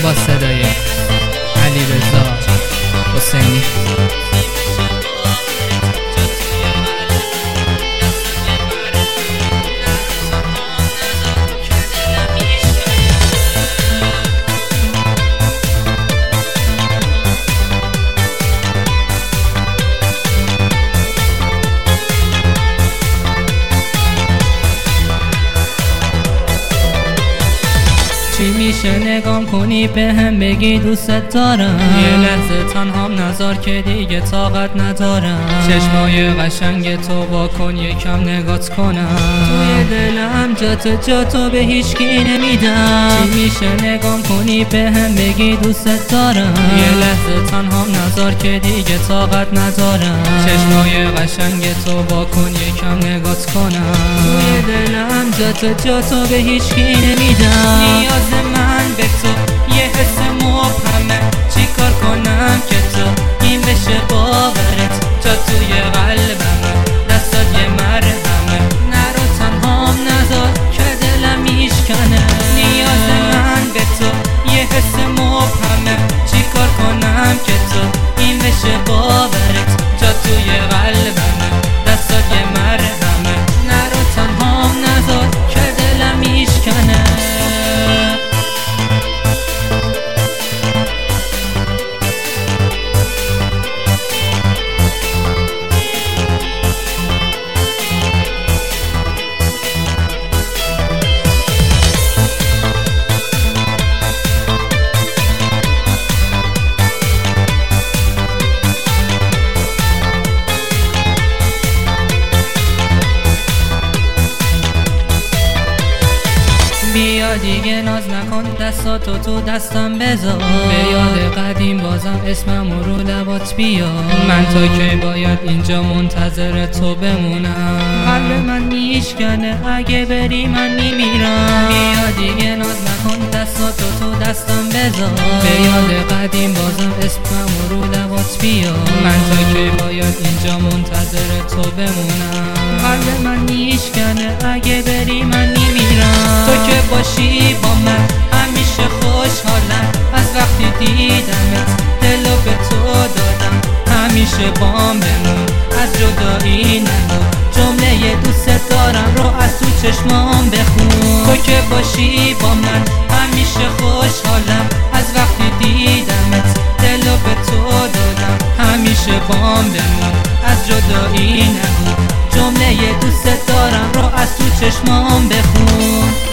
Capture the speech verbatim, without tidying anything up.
با صدای علیرضا حسینی. چی میشه نگام کنی به هم بگی دوست دارم، یه لحظه تنهام نذار که دیگه طاقت ندارم. چشمای قشنگ تو با کن یکم نگات کنم، توی دلم جاتو جاتو به هیچ کی نمیدم. چی میشه نگام کنی به هم بگی دوست دارم، یه لحظه تنهام نذار که دیگه طاقت ندارم. چشمای قشنگ تو با کن یکم نگات کنم، توی دلم جاتو جاتو به هیچ کی نمیدم. نیاز من به تو یه حس مبهمه، چی کار کنم که تو این بشه باورت؟ جا توی قلبمه، دستات یه مرهمه، نرو تنهام نذار که دلم میشکنه. نیاز من به تو یه حس مبهمه، چی کار کنم که تو این بشه باورت؟ جا توی قلبمه، دستات یه مرهمه، نرو تنهام نذار که دلم میشکنه. بیا دیگه ناز نکن، دستاتو تو دستم بذار، به یاد قدیم بازم اسمم رو لبات بیا. من تا که باید اینجا منتظر تو بمونم، قلب من میشکنه اگه بری من میمیرم. بیا دیگه ناز نکن، دستاتو تو دستم بذار، به یاد قدیم بازم اسمم رو لبات بیا. من تا که باید اینجا منتظر تو بمونم، قلب من میشکنه اگه بری من میمیرم. تو که باشی با من همیشه خوشحالم، از وقتی دیدمت دلو به تو دادم. همیشه بام بمون، از جدایی نمون، جمله دوست دارم رو از تو چشمام بخون. تو که باشی با من همیشه خوشحالم، از وقتی دیدمت دلو به تو دادم. همیشه بام بمون، از جدایی نمون، جمله دوست دارم رو از تو چشمام بخون.